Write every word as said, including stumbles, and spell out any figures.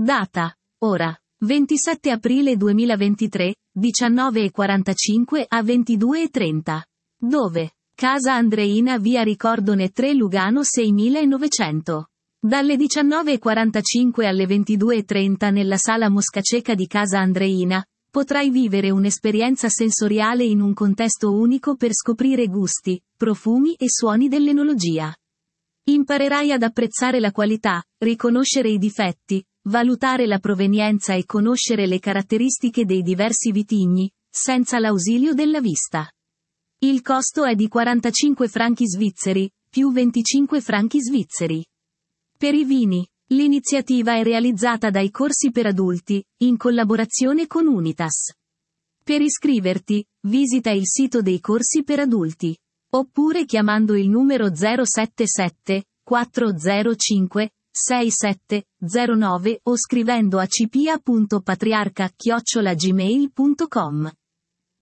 Data, ora, ventisette aprile duemilaventitré, diciannove e quarantacinque a ventidue e trenta. Dove? Casa Andreina, via Ricordone tre, Lugano seimilanovecento. Dalle diciannove e quarantacinque alle ventidue e trenta nella sala Moscaceca di Casa Andreina, potrai vivere un'esperienza sensoriale in un contesto unico per scoprire gusti, profumi e suoni dell'enologia. Imparerai ad apprezzare la qualità, riconoscere i difetti, valutare la provenienza e conoscere le caratteristiche dei diversi vitigni, senza l'ausilio della vista. Il costo è di quarantacinque franchi svizzeri, più venticinque franchi svizzeri. Per i vini, l'iniziativa è realizzata dai Corsi per Adulti, in collaborazione con Unitas. Per iscriverti, visita il sito dei Corsi per Adulti. Oppure chiamando il numero zero sette sette, quattro zero cinque, sei sette zero nove o scrivendo a cipia punto patriarca chiocciola gmail punto com.